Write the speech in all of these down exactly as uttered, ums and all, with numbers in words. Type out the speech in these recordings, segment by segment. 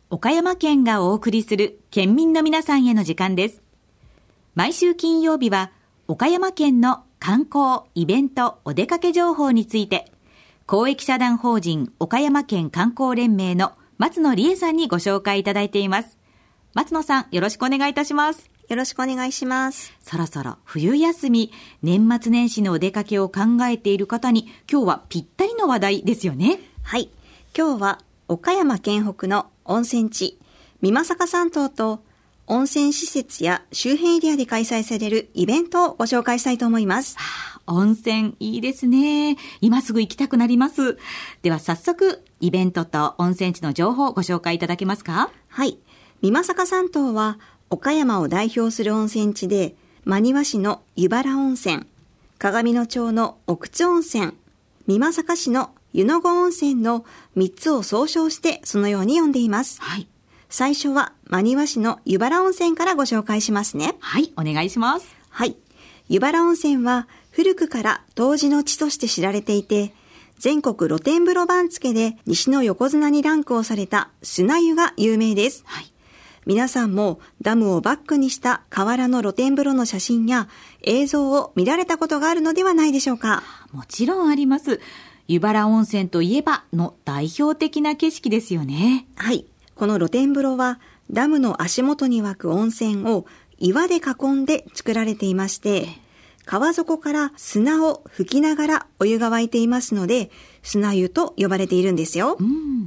岡山県がお送りする県民の皆さんへの時間です。毎週金曜日は岡山県の観光、イベント、お出かけ情報について公益社団法人岡山県観光連盟の松野理恵さんにご紹介いただいています。松野さん、よろしくお願いいたします。 よろしくお願いします。 そろそろ冬休み、年末年始のお出かけを考えている方に今日はぴったりの話題ですよね。 はい、今日は岡山県北の温泉地美作山島と温泉施設や周辺エリアで開催されるイベントをご紹介したいと思います。 はあ、温泉いいですね。今すぐ行きたくなります。では早速イベントと温泉地の情報をご紹介いただけますか？ はい、美作山島は岡山を代表する温泉地で、真庭市の湯原温泉、鏡野町の奥津温泉、美作市の湯の郷温泉のみっつを総称してそのように呼んでいます。 はい。 最初は真庭市の湯原温泉からご紹介しますね。 はい、お願いします。 はい。湯原温泉は古くから湯治の地として知られていて、全国露天風呂番付で西の横綱にランクをされた砂湯が有名です。 はい。 皆さんもダムをバックにした河原の露天風呂の写真や映像を見られたことがあるのではないでしょうか？ もちろんあります。湯原温泉といえばの代表的な景色ですよね。 はい。この露天風呂はダムの足元に湧く温泉を岩で囲んで作られていまして、川底から砂を吹きながらお湯が沸いていますので、砂湯と呼ばれているんですよ。 うん。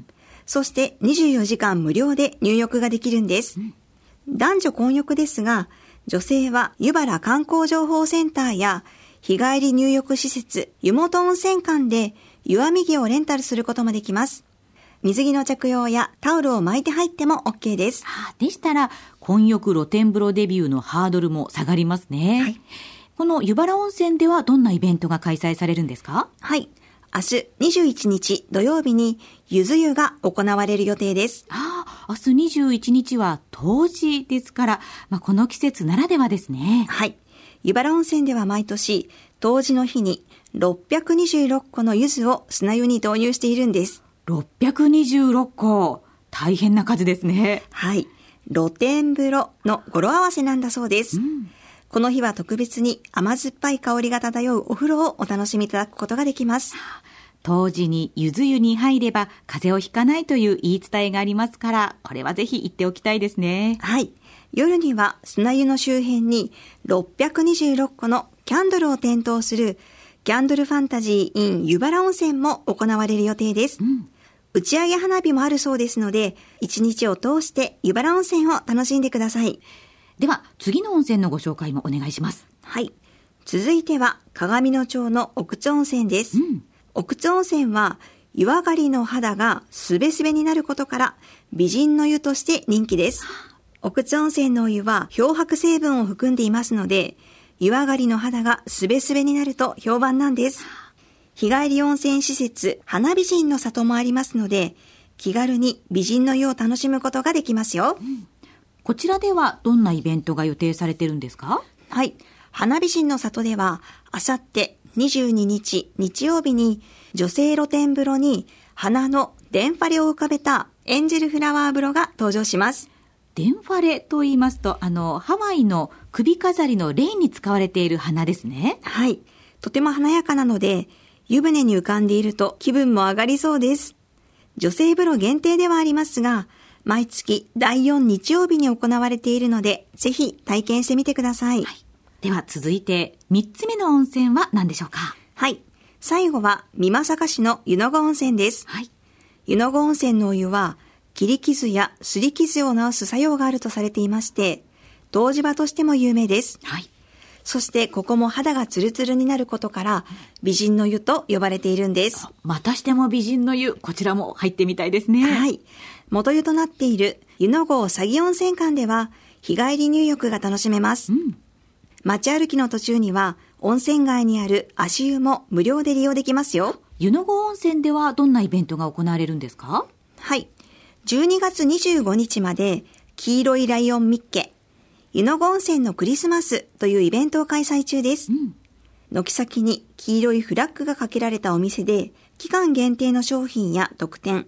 そしてにじゅうよじかん無料で入浴ができるんです。うん、男女混浴ですが、女性は湯原観光情報センターや日帰り入浴施設湯本温泉館で湯あみ着をレンタルすることもできます。水着の着用やタオルを巻いて入っても OK です。 はあ、でしたら混浴露天風呂デビューのハードルも下がりますね。はい、この湯原温泉ではどんなイベントが開催されるんですか？ はい。明日にじゅういちにち土曜日にゆず湯が行われる予定です。 ああ、明日にじゅういちにちは冬至ですから、まあ、この季節ならではですね。 はい。湯原温泉では毎年冬至の日にろっぴゃくにじゅうろっこの柚子を砂湯に導入しているんです。 ろっぴゃくにじゅうろっこ。大変な数ですね。 はい。露天風呂の語呂合わせなんだそうです。うん、この日は特別に甘酸っぱい香りが漂うお風呂をお楽しみいただくことができます。 冬至に柚子湯に入れば風邪をひかないという言い伝えがありますから、これはぜひ行っておきたいですね。 はい。夜には砂湯の周辺にろっぴゃくにじゅうろっこのキャンドルを点灯するキャンドルファンタジー in 湯原温泉も行われる予定です。うん、打ち上げ花火もあるそうですので、一日を通して湯原温泉を楽しんでください。 では次の温泉のご紹介もお願いします。 はい。続いては鏡野町の奥津温泉です。うん、奥津温泉は湯上がりの肌がすべすべになることから美人の湯として人気です。奥津温泉のお湯は漂白成分を含んでいますので、湯上がりの肌がすべすべになると評判なんです。日帰り温泉施設花美人の里もありますので、気軽に美人の湯を楽しむことができますよ。うん、 こちらではどんなイベントが予定されているんですか？ はい。花美人の里では、あさってにじゅうににち日曜日に女性露天風呂に花のデンファレを浮かべたエンジェルフラワー風呂が登場します。 デンファレと言いますと、あの、ハワイの首飾りのレインに使われている花ですね。 はい。とても華やかなので、湯船に浮かんでいると気分も上がりそうです。女性風呂限定ではありますが、毎月だいよん日曜日に行われているので、ぜひ体験してみてください。はい、 では続いてみっつめの温泉は何でしょうか？ はい。最後は美作市の湯の郷温泉です。はい。湯の郷温泉のお湯は、切り傷や擦り傷を治す作用があるとされていまして、湯治場としても有名です。はい。そしてここも肌がツルツルになることから美人の湯と呼ばれているんです。 またしても美人の湯、こちらも入ってみたいですね。 はい。元湯となっている湯の郷佐木温泉館では日帰り入浴が楽しめます。うん、街歩きの途中には温泉街にある足湯も無料で利用できますよ。 湯の郷温泉ではどんなイベントが行われるんですか？ はい。じゅうにがつにじゅうごにちまで黄色いライオンミッケ湯の郷温泉のクリスマスというイベントを開催中です。うん、軒先に黄色いフラッグがかけられたお店で期間限定の商品や特典、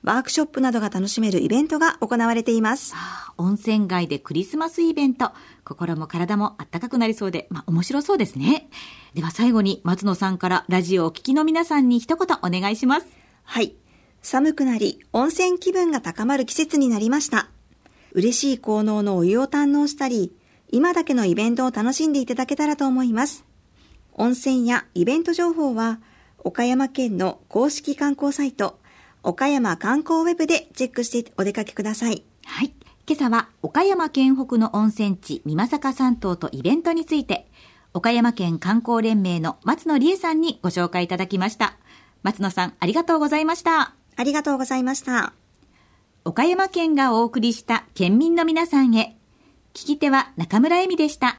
ワークショップなどが楽しめるイベントが行われています。 あ、温泉街でクリスマスイベント、心も体もあったかくなりそうで、まあ面白そうですね。では最後に松野さんからラジオをお聞きの皆さんに一言お願いします。 はい。寒くなり温泉気分が高まる季節になりました。嬉しい効能のお湯を堪能したり、今だけのイベントを楽しんでいただけたらと思います。温泉やイベント情報は岡山県の公式観光サイト岡山観光ウェブでチェックしてお出かけください。 はい。今朝は岡山県北の温泉地美作三島とイベントについて岡山県観光連盟の松野理恵さんにご紹介いただきました。松野さん、ありがとうございました。 ありがとうございました。 岡山県がお送りした県民の皆さんへ。聞き手は中村恵美でした。